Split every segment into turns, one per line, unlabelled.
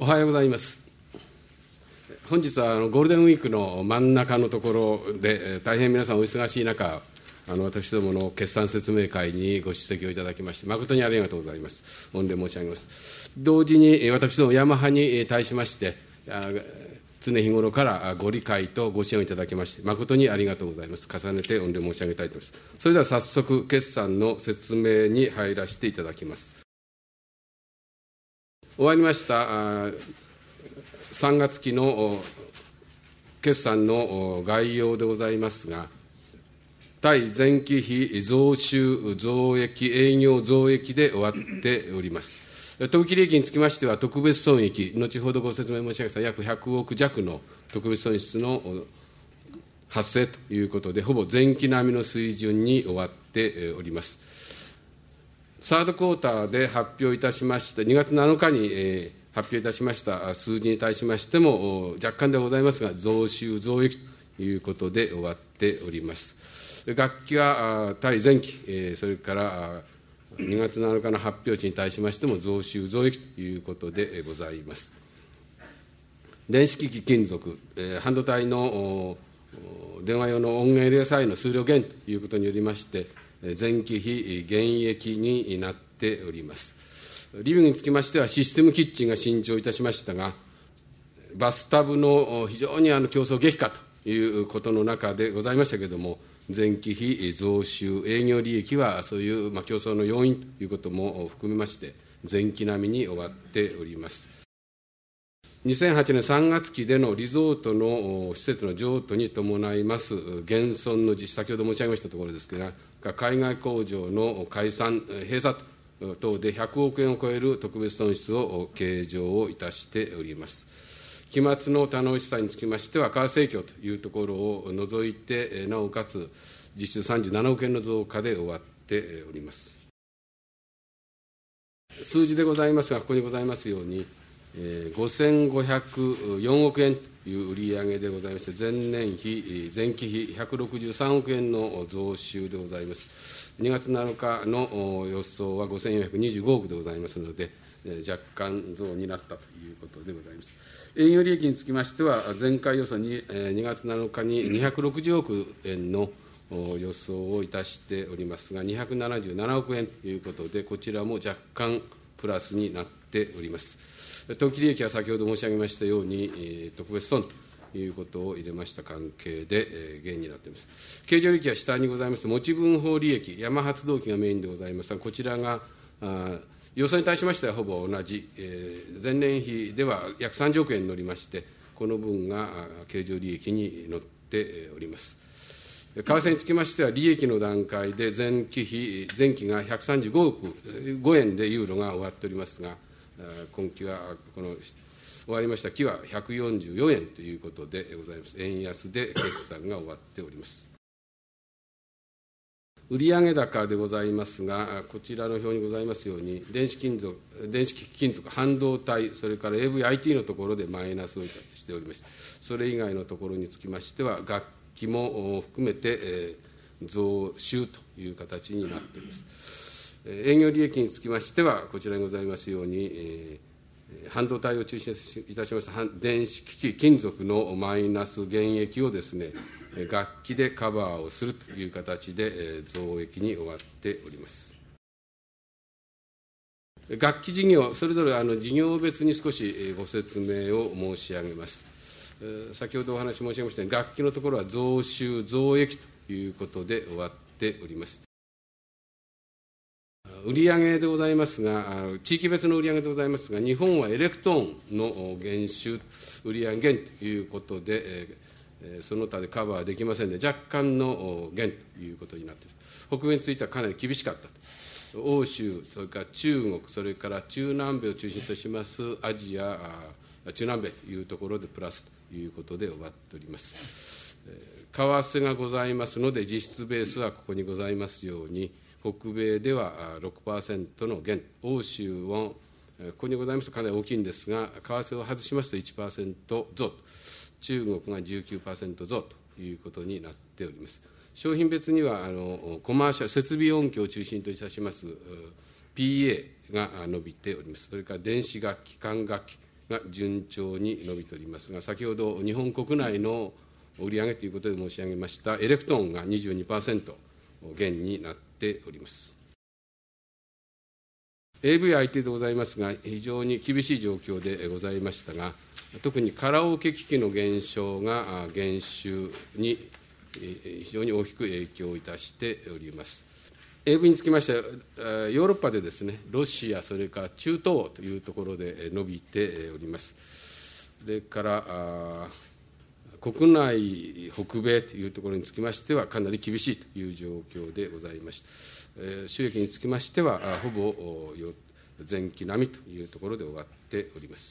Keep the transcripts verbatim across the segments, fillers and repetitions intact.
おはようございます。本日はあのゴールデンウィークの真ん中のところで、大変皆さんお忙しい中、あの私どもの決算説明会にご出席をいただきまして、誠にありがとうございます。御礼申し上げます。同時に私どもヤマハに対しまして、常日頃からご理解とご支援をいただきまして、誠にありがとうございます。重ねて御礼申し上げたいと思います。それでは早速、決算の説明に入らせていただきます。終わりましたさんがつ期の決算の概要でございますが、対前期比増収増益、営業増益で終わっております。当期利益につきましては、特別損益、後ほどご説明申し上げた約ひゃくおく弱の特別損失の発生ということで、ほぼ前期並みの水準に終わっております。サードクォーターで発表いたしました、にがつなのかに、えー、発表いたしました数字に対しましても、若干でございますが、増収増益ということで終わっております。学期は対前期、えー、それからにがつなのかの発表値に対しましても、増収増益ということでございます。電子機器金属、えー、半導体の電話用の音源 エルエスアイ の数量減ということによりまして、前期比減益になっております。リビングにつきましては、システムキッチンが新調いたしましたが、バスタブの非常にあの競争激化ということの中でございましたけれども、前期比増収、営業利益はそういうまあ競争の要因ということも含めまして、前期並みに終わっております。にせんはちねんさんがつ期でのリゾートの施設の譲渡に伴います減損の実施、先ほど申し上げましたところですが、海外工場の解散、閉鎖等でひゃくおくえんを超える特別損失を計上をいたしております。期末の他納資産につきましては、為替影響というところを除いて、なおかつ実質さんじゅうななおくえんの増加で終わっております。数字でございますが、ここにございますように、ごせんごひゃくよんおくえんという売上でございまして、前年比、前期比ひゃくろくじゅうさんおくえんの増収でございます。にがつなのかの予想はごせんよんひゃくにじゅうごおくでございますので、若干増になったということでございます。営業利益につきましては、前回予想ににがつなのかににひゃくろくじゅうおくえんの予想をいたしておりますが、にひゃくななじゅうななおくえんということで、こちらも若干プラスになっております。当期利益は先ほど申し上げましたように、特別損ということを入れました関係で減になっています。経常利益は下にございます、持ち分法利益、山発動機がメインでございますが、こちらが予想に対しましてはほぼ同じ、前年比では約さんじゅうおくえん乗りまして、この分が経常利益に乗っております。為替につきましては、利益の段階で前期比、前期がひゃくさんじゅうごおくごえんでユーロが終わっておりますが、今期は、この終わりました期はひゃくよんじゅうよえんということでございます。円安で決算が終わっております。売上高でございますが、こちらの表にございますように、電子金属、電子機器金属、半導体、それから エーブイアイティー のところでマイナスをしておりまして、それ以外のところにつきましては、楽器も含めて、えー、増収という形になっております。営業利益につきましては、こちらにございますように、えー、半導体を中心いたしました電子機器、金属のマイナス減益をですね、楽器でカバーをするという形で、えー、増益に終わっております。楽器事業、それぞれあの事業別に少しご説明を申し上げます。先ほどお話申し上げましたように、楽器のところは増収、増益ということで終わっております。売上でございますが、地域別の売上でございますが、日本はエレクトーンの減収、売上減ということで、その他でカバーできませんので、若干の減ということになっています。北米についてはかなり厳しかったと。欧州、それから中国、それから中南米を中心としますアジア、中南米というところでプラスということで終わっております。為替がございますので、実質ベースはここにございますように、北米では ろくパーセント の減、欧州はここにございますとかなり大きいんですが、為替を外しますと いちパーセント 増、中国が じゅうきゅうパーセント 増ということになっております。商品別にはあのコマーシャル、設備音響を中心といたします ピーエー が伸びております。それから電子楽器、管楽器、 が順調に伸びておりますが、先ほど日本国内の売上ということで申し上げましたエレクトーンが にじゅうにパーセント 減になっております。エーブイ 相手でございますが、非常に厳しい状況でございましたが、特にカラオケ機器の減少が減収に非常に大きく影響いたしております。エーブイ につきましては、ヨーロッパでですね、ロシア、それから中東欧というところで伸びております。それから国内、北米というところにつきましては、かなり厳しいという状況でございました。収益につきましては、ほぼ前期並みというところで終わっております。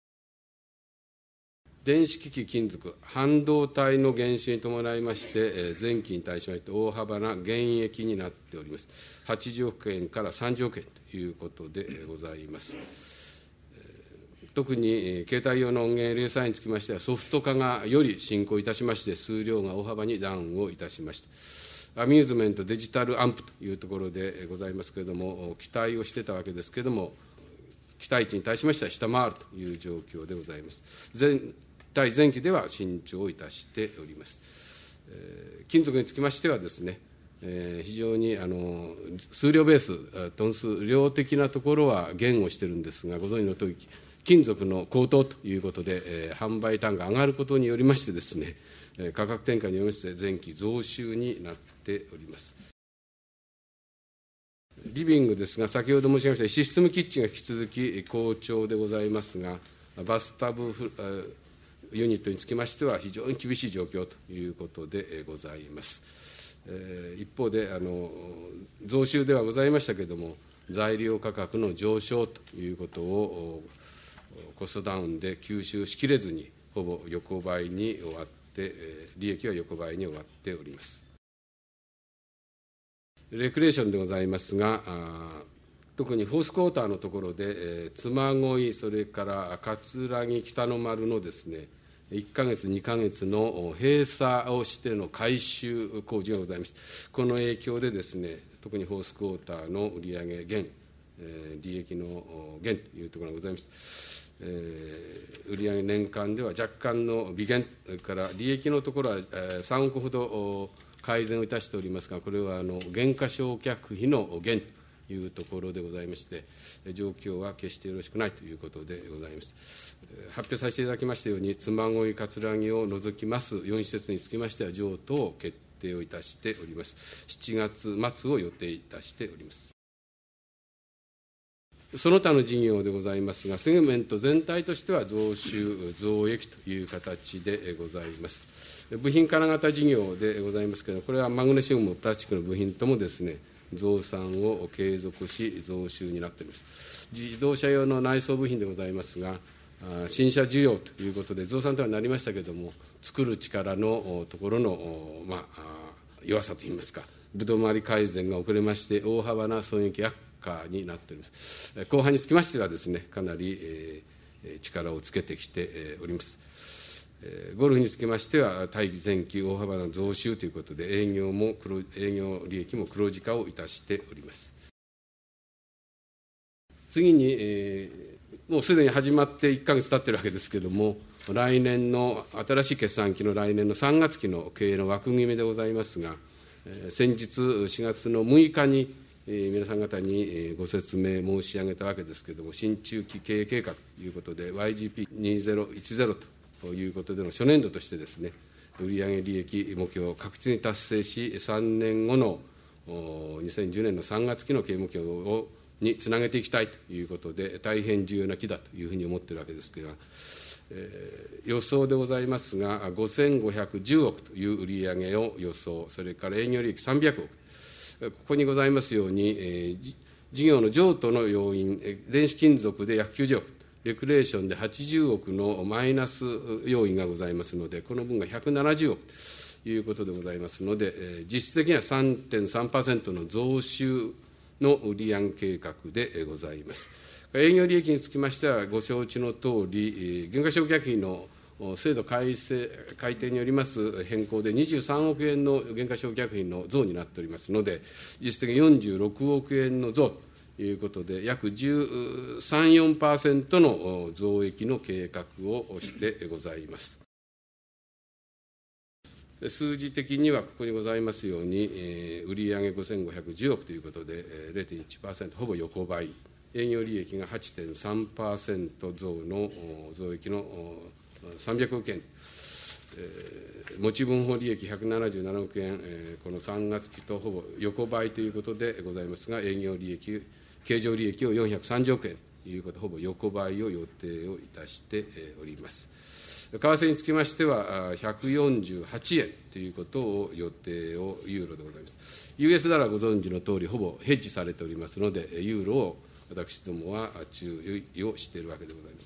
電子機器、金属、半導体の減収に伴いまして、前期に対しまして大幅な減益になっております。はちじゅうおくえんからさんじゅうおくえんということでございます。特に携帯用の音源零細につきましては、ソフト化がより進行いたしまして、数量が大幅にダウンをいたしました。アミューズメント、デジタルアンプというところでございますけれども、期待をしてたわけですけれども、期待値に対しましては下回るという状況でございます。前対前期では慎重いたしております。えー、金属につきましてはですね、えー、非常にあの数量ベース、トン数量的なところは減をしているんですが、ご存知のとおり、金属の高騰ということで、えー、販売単価が上がることによりましてですね、えー、価格転嫁によりまして前期増収になっております。リビングですが、先ほど申し上げましたシステムキッチンが引き続き好調でございますが、バスタブフユニットにつきましては非常に厳しい状況ということでございます。えー、一方であの増収ではございましたけれども、材料価格の上昇ということをコストダウンで吸収しきれずに、ほぼ横ばいに終わって、利益は横ばいに終わっております。レクレーションでございますが、特にフォースクォーターのところで、えー、嬬恋、それから葛城、北の丸のですね、いっかげつ、にかげつの閉鎖をしての改修工事がございます。この影響でですね、特にフォースクォーターの売上減、えー、利益の減というところがございます。えー、売上年間では若干の微減、それから利益のところは、えー、さんおくほど改善をいたしておりますが、これはあの減価償却費の減というところでございまして、状況は決してよろしくないということでございます。発表させていただきましたように、嬬恋、葛城を除きますよん施設につきましては、譲渡を決定をいたしております。しちがつ末を予定いたしております。その他の事業でございますが、セグメント全体としては増収、増益という形でございます。部品金型事業でございますけれども、これはマグネシウム、プラスチックの部品ともですね、増産を継続し、増収になっております。自動車用の内装部品でございますが、新車需要ということで、増産とはなりましたけれども、作る力のところの、まあ、弱さといいますか、ぶどまり改善が遅れまして、大幅な損益悪化になっております。後半につきましてはですね、かなり、えー、力をつけてきております。ゴルフにつきましては、対前期大幅な増収ということで、営業も黒営業利益も黒字化をいたしております。次に、えー、もうすでに始まっていっかげつ経っているわけですけれども、来年の新しい決算期の来年のさんがつ期の経営の枠組みでございますが、えー、先日しがつのむいかに、えー、皆さん方にご説明申し上げたわけですけれども、新中期経営計画ということで、ワイジーピーにせんじゅう とということでの初年度としてですね、売上利益目標を確実に達成し、さんねんごのにせんじゅうねんのさんがつ期の経営目標をにつなげていきたいということで、大変重要な期だというふうに思っているわけですけれども、えー、予想でございますが、ごせんごひゃくじゅうおくという売上を予想、それから営業利益さんびゃくおく、ここにございますように、えー、事業の譲渡の要因、電子金属で約きゅうじゅうおく、レクレーションではちじゅうおくのマイナス要因がございますので、この分がひゃくななじゅうおくということでございますので、えー、実質的には さんてんさんパーセント の増収の売上計画でございます。営業利益につきましては、ご承知のとおり、減価償却費の制度改正改定によります変更でにじゅうさんおくえんの減価償却費の増になっておりますので、実質的によんじゅうろくおくえんの増ということで、約じゅうさん、よんパーセント の増益の計画をしてございます。数字的にはここにございますように、えー、売上ごせんごひゃくじゅうおくということで、えー、れいてんいちパーセント、ほぼ横ばい、営業利益が はちてんさんパーセント 増の増益のさんびゃくおくえん、えー、持ち分法利益ひゃくななじゅうななおくえん、えー、このさんがつ期とほぼ横ばいということでございますが、営業利益、経常利益をよんひゃくさんじゅうおくえんということ、ほぼ横ばいを予定をいたしております。為替につきましては、ひゃくよんじゅうはちえんということを予定を、ユーロでございます。ユーエス ドルはご存知のとおり、ほぼヘッジされておりますので、ユーロを私どもは注意をしているわけでございます。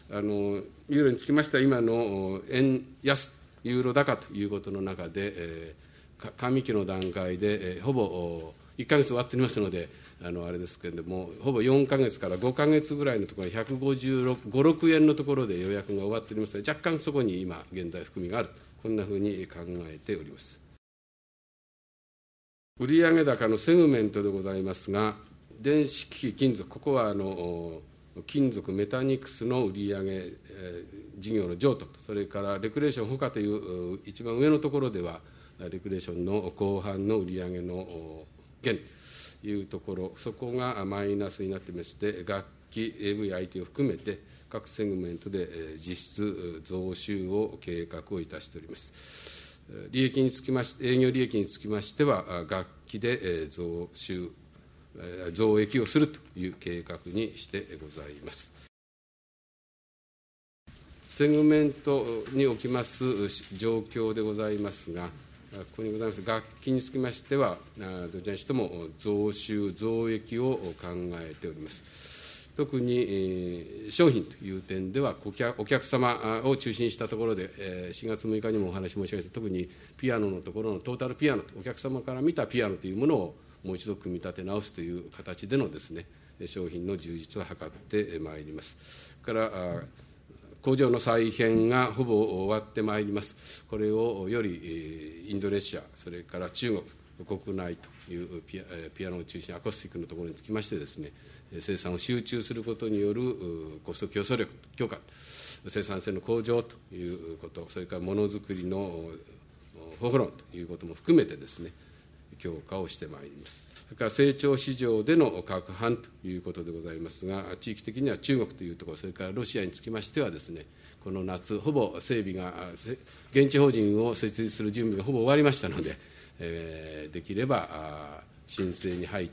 あのユーロにつきましては、今の円安、ユーロ高ということの中で、えー、上期の段階で、えー、ほぼいっかげつ終わっておりますので、あのあれですけれども、ほぼよんかげつからごかげつぐらいのところ、ひゃくごじゅうご、ろくえんのところで予約が終わっておりますので、若干そこに今、現在、含みがある、こんなふうに考えております。売上高のセグメントでございますが、電子機器、金属、ここはあの金属、メタニクスの売上、えー、事業の譲渡と、それからレクレーションほかという一番上のところでは、レクレーションの後半の売上の減というところ、そこがマイナスになっていまして、楽器、エーブイアイティー を含めて、各セグメントで実質増収を計画をいたしております。利益につきまして、営業利益につきましては、楽器で増収、増益をするという計画にしてございます。セグメントにおきます状況でございますが、ここにございます楽器につきましては、どちらにしても増収、増益を考えております。特に商品という点では、お客様を中心にしたところで、しがつむいかにもお話し申し上げました、特にピアノのところのトータルピアノと、お客様から見たピアノというものをもう一度組み立て直すという形でのですね、商品の充実を図ってまいります。それから工場の再編がほぼ終わってまいります。これをよりインドネシア、それから中国、国内というピア、ピアノを中心にアコースティックのところにつきましてですね、生産を集中することによるコスト競争力強化、生産性の向上ということ、それからものづくりの方法論ということも含めてですね、強化をしてまいります。それから成長市場での拡販ということでございますが、地域的には中国というところ、それからロシアにつきましてはですね、この夏、ほぼ整備が、現地法人を設立する準備がほぼ終わりましたので、えー、できれば申請に入って、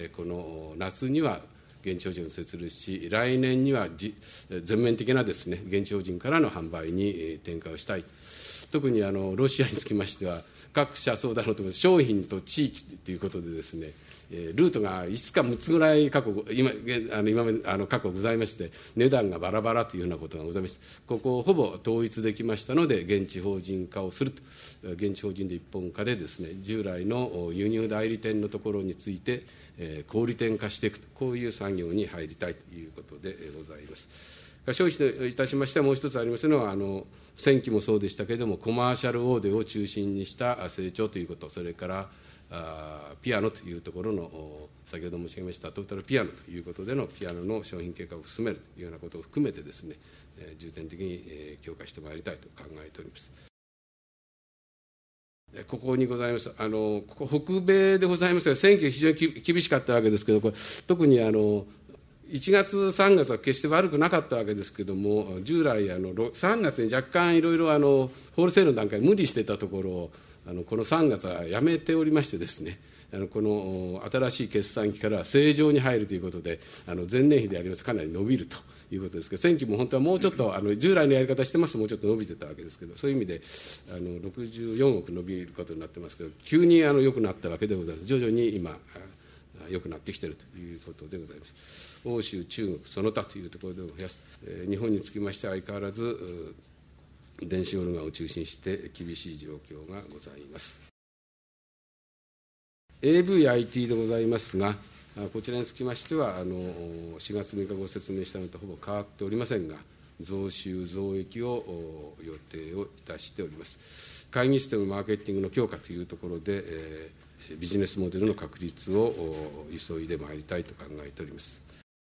この夏には現地法人を設立し、来年には全面的なですね、現地法人からの販売に転換をしたい。特にあのロシアにつきましては、各社そうだろうと思います、商品と地域ということでですね、ルートがいつかむっつぐらい過去、今、あの今あの過去ございまして、値段がバラバラというようなことがございまして、ここをほぼ統一できましたので、現地法人化をすると、現地法人で一本化でですね、従来の輸入代理店のところについて、えー、小売店化していくと、こういう産業に入りたいということでございます。消費といたしましては、もう一つありますのは、あの先期もそうでしたけれども、コマーシャルオーデーを中心にした成長ということ、それからあピアノというところの、先ほど申し上げましたトータルピアノということでのピアノの商品計画を進めるというようなことを含めてですね、えー、重点的に、えー、強化してまいりたいと考えております。ここにございます、あのここ北米でございますが、選挙非常に厳しかったわけですけど、これ特にあのいちがつ、さんがつは決して悪くなかったわけですけれども、従来あの、さんがつに若干いろいろあのホールセールの段階、無理していたところを、あのこのさんがつはやめておりましてですね、あのこの新しい決算期から正常に入るということで、あの前年比でありますとかなり伸びるということですけど、先期も本当はもうちょっと、あの従来のやり方してますと、もうちょっと伸びてたわけですけど、そういう意味であのろくじゅうよんおく伸びることになってますけど、急にあの良くなったわけでございます。徐々に今、良くなってきているということでございます。欧州、中国、その他というところで増やす、えー、日本につきましては相変わらず電子オルガンを中心にして厳しい状況がございます。 エーブイアイティー でございますが、こちらにつきましてはあのしがつむいかご説明したのとほぼ変わっておりませんが、増収増益を予定をいたしております。会議システムマーケティングの強化というところで、えービジネスモデルの確立を急いでまいりたいと考えております。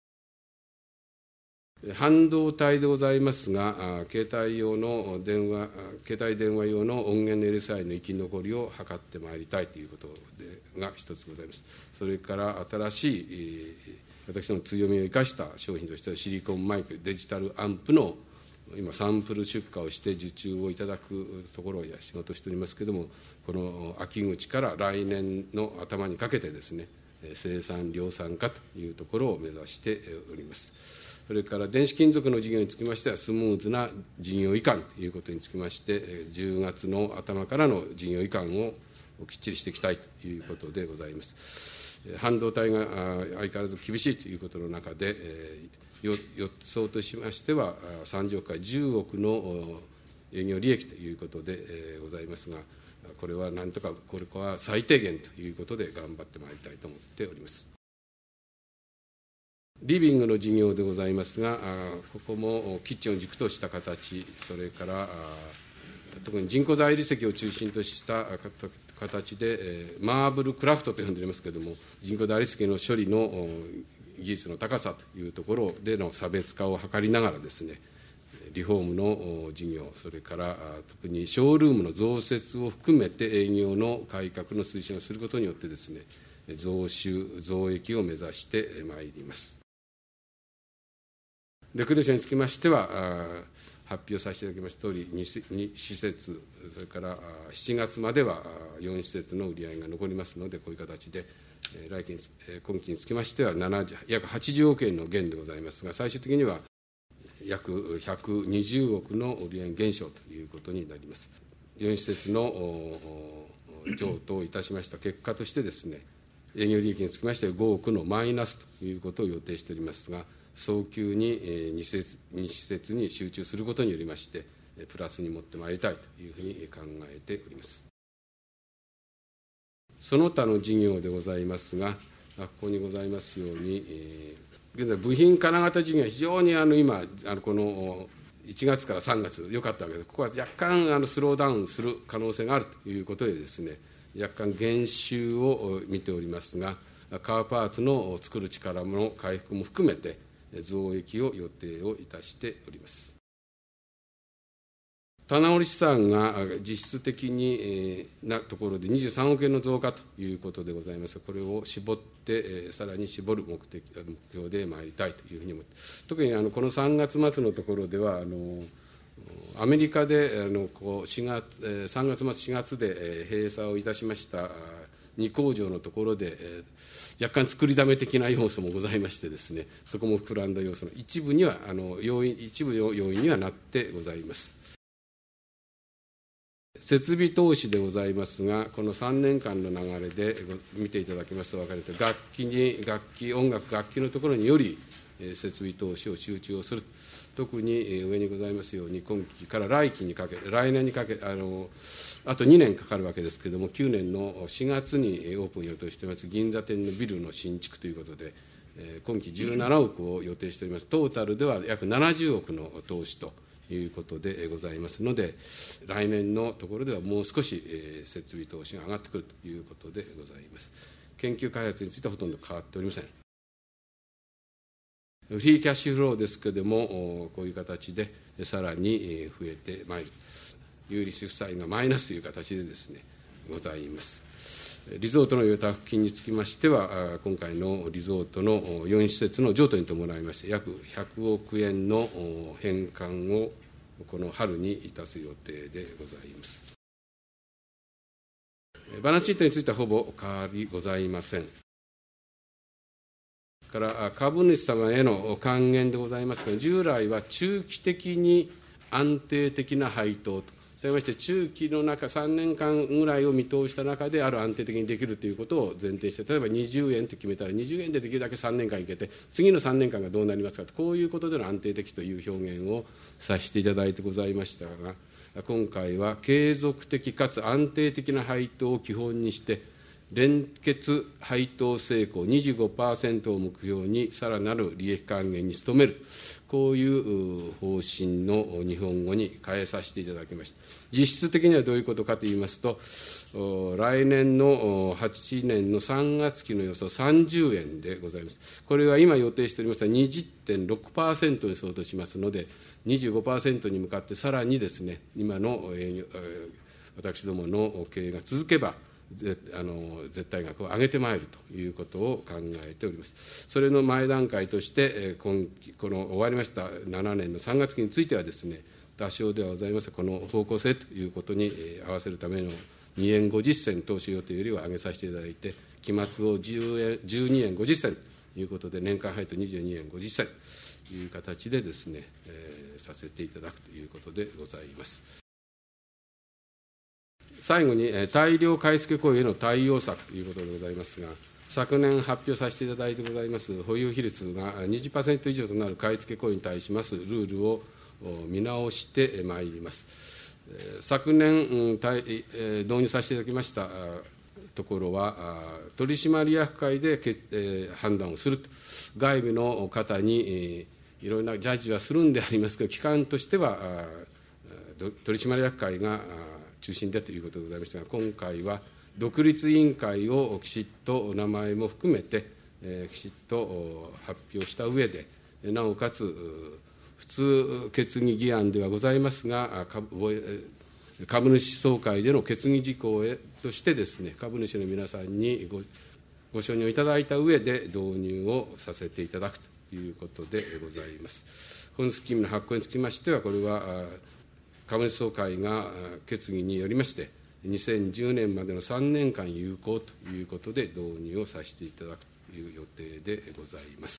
半導体でございますが、携帯用の電話、携帯電話用の音源の エルエスアイ の生き残りを図ってまいりたいということでが一つございます。それから新しい私の強みを生かした商品としてはシリコンマイク、デジタルアンプの今サンプル出荷をして受注をいただくところを仕事しておりますけれども、この秋口から来年の頭にかけてですね、生産量産化というところを目指しております。それから電子金属の事業につきましては、スムーズな事業移管ということにつきまして、じゅうがつの頭からの事業移管をきっちりしていきたいということでございます。半導体が相変わらず厳しいということの中で、予想としましては、さんじゅうおくからじゅうおくの営業利益ということでございますが、これはなんとか、これは最低限ということで頑張ってまいりたいと思っております。リビングの事業でございますが、ここもキッチンを軸とした形、それから特に人工材理石を中心とした形で、マーブルクラフトと呼んでおりますけれども、人工材理石の処理の技術の高さというところでの差別化を図りながらですね、リフォームの事業、それから特にショールームの増設を含めて営業の改革の推進をすることによってですね、増収、増益を目指してまいります。レクレーションにつきましては、発表させていただきましたとおり、に施設、それからしちがつまではよん施設の売り上げが残りますので、こういう形で、来期今期につきましては約はちじゅうおくえんの減でございますが、最終的には約ひゃくにじゅうおくの売り上げ減少ということになります。よん施設の譲渡をいたしました結果としてですね、営業利益につきましてはごおくのマイナスということを予定しておりますが、早急にに施設、に施設に集中することによりまして、プラスに持ってまいりたいというふうに考えております。その他の事業でございますが、ここにございますように、現在、部品金型事業は非常にあの今、あのこのいちがつからさんがつ、良かったわけです。ここは若干あのスローダウンする可能性があるということでですね、若干減収を見ておりますが、カーパーツの作る力の回復も含めて、増益を予定をいたしております。棚卸資産が実質的になところでにじゅうさんおくえんの増加ということでございます。これを絞って、さらに絞る目的目標で参りたいというふうに思って、特にあのこのさんがつ末のところでは、あのアメリカであのこうしがつさんがつ末、しがつで閉鎖をいたしましたに工場のところで、若干作りだめ的な要素もございましてですね、そこも膨らんだ要素の一部には、あの要因一部要因にはなってございます。設備投資でございますが、このさんねんかんの流れで見ていただきますと分かると、楽器に、楽器、音楽、楽器のところにより設備投資を集中をする。特に上にございますように、今期から来期にかけ、来年にかけ、あのあとにねんかかるわけですけれども、きゅうねんのしがつにオープン予定しています銀座店のビルの新築ということで、今期じゅうななおくを予定しております。トータルでは約ななじゅうおくの投資ということでございますので、来年のところではもう少し設備投資が上がってくるということでございます。研究開発についてはほとんど変わっておりません。フリーキャッシュフローですけれども、こういう形でさらに増えてまいる、有利子負債がマイナスという形でですね、ございます。リゾートの予託金につきましては、今回のリゾートのよん施設の譲渡に伴いまして、約ひゃくおくえんの返還をこの春にいたす予定でございます。バランスシートについてはほぼ変わりございません。から株主様への還元でございますが、従来は中期的に安定的な配当と、それまして中期の中、さんねんかんぐらいを見通した中で、ある安定的にできるということを前提して、例えばにじゅうえんと決めたら、にじゅうえんでできるだけさんねんかんいけて、次のさんねんかんがどうなりますかと、こういうことでの安定的という表現をさせていただいてございましたが、今回は継続的かつ安定的な配当を基本にして、 連結配当成功 にじゅうごパーセント を目標に、さらなる利益還元に努める、こういう方針の日本語に変えさせていただきました。実質的にはどういうことかといいますと、来年のはちねんのさんがつきの予想さんじゅうえんでございます。これは今予定しておりました にじゅってんろくパーセント に相当しますので、にじゅうごパーセント に向かってさらにですね、今の私どもの経営が続けば、あの絶対額を上げてまいるということを考えております。それの前段階として、今期この終わりましたななねんのさんがつきについてはですね、多少ではございますが、この方向性ということに合わせるためのにえんごじゅっせん投資予定よりは上げさせていただいて、期末をじゅうにえんごじゅっせんということで、年間配当にじゅうにえんごじゅっせんという形でですね、えー、させていただくということでございます。最後に、大量買い付け行為への対応策ということでございますが、昨年発表させていただいてございます保有比率が にじゅっパーセント 以上となる買い付け行為に対しますルールを見直してまいります。昨年、導入させていただきましたところは、取締役会で判断をすると、外部の方にいろいろなジャッジはするんでありますが、機関としては取締役会が中心でということでございましたが、今回は独立委員会をきちっと名前も含めて、えー、きちっと発表した上で、なおかつ普通決議議案ではございますが、株, 株主総会での決議事項としてですね、株主の皆さんに ご, ご承認をいただいた上で導入をさせていただくということでございます。本スキームの発行につきましては、これは株主総会が決議によりまして、にせんじゅうねんまでのさんねんかん有効ということで導入をさせていただくという予定でございます。